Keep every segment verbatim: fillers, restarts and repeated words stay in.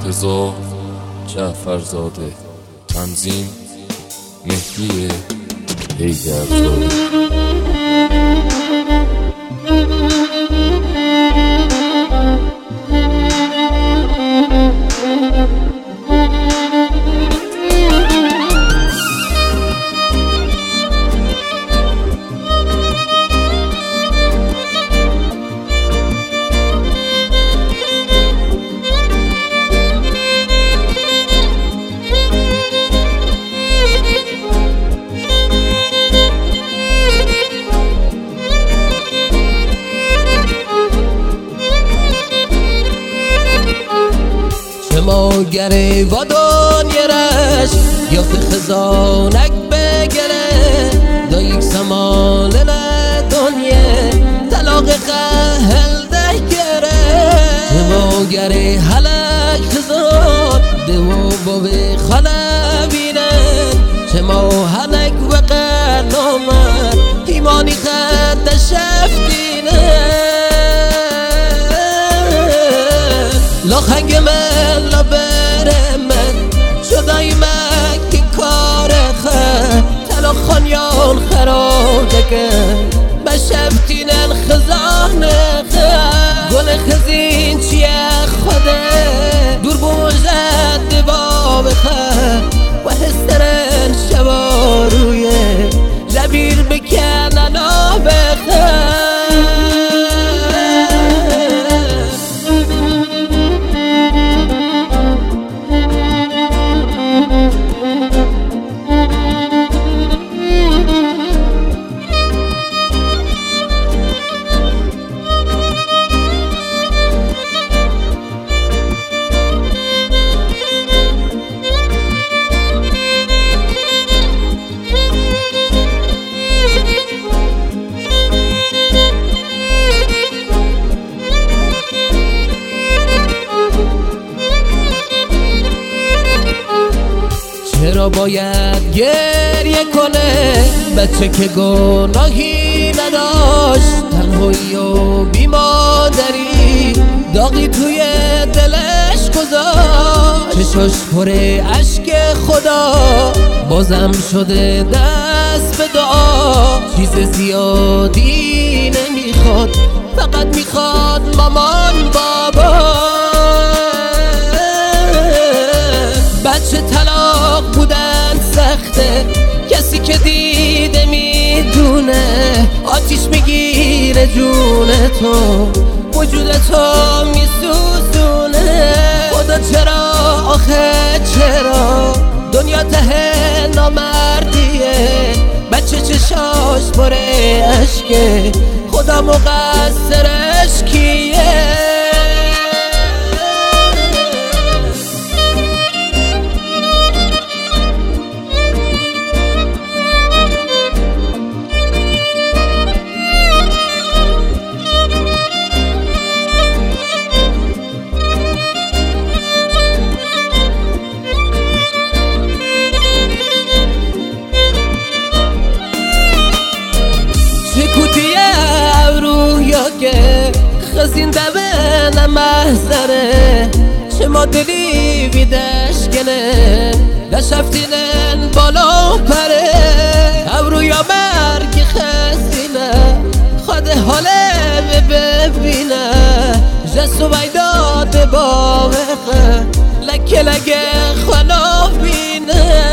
مرتضی جعفرزاده. تنظیم مهدی حیدرزاده. ما گره و دنیرش یا خزانک بگره دا یک سمال دنیا طلاق قهل ده گره ما گره حلق خزان دو باوی خاله بینن چه ما حلق و قنامن ایمانی خد شفتینه لاخنگ من لبر من شدای من که کار خد تلا خانیان خراده بشفتینن خزانه خد گل خزین چیه خوده دور بوجد دباب خد و هسترن شواروی جبیر بکنن آب خد چرا باید گریه کنه بچه که گناهی نداشت تنهایی و بیمادری داغی توی دلش گذاشت چشاش پر اشک خدا بازم شده دست به دعا چیز زیادی نمیخواد فقط میخواد مامان بابا بچه طلاق بودن سخته کسی که دیده میدونه آتیش میگیره جون تو وجود تو میسوزونه خدا چرا آخه چرا دنیا ته نامردیه بچه چشاش بره اشکه خدا مقصرش کیه که خزین دبه نمحزره چه ما دلی بیدش گنه دشفتینن بالا پره ابرو یا مرگ خزینه خود حاله ببینه جسو بیداد باوقه لکه لگه خلا بینه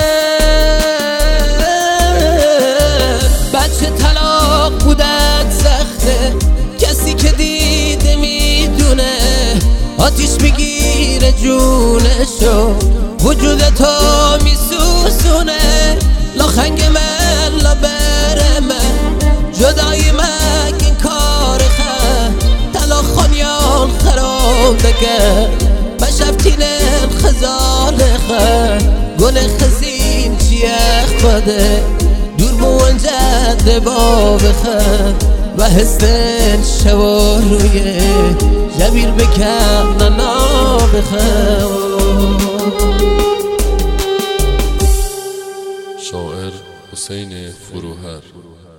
بچه طلاق بودن سخته کسی که دیده میدونه آتیش میگیره جونشو وجود تو میسوزونه لاخنگ من لبر من جدای من این کار خد طلاق خانیان خراب دگه بشفتینن خزانه خد گل خزین چیه خوده دور بونجد باب خد و حسن شواروی جبیر بکن ننا بخم. شاعر حسین فروهر.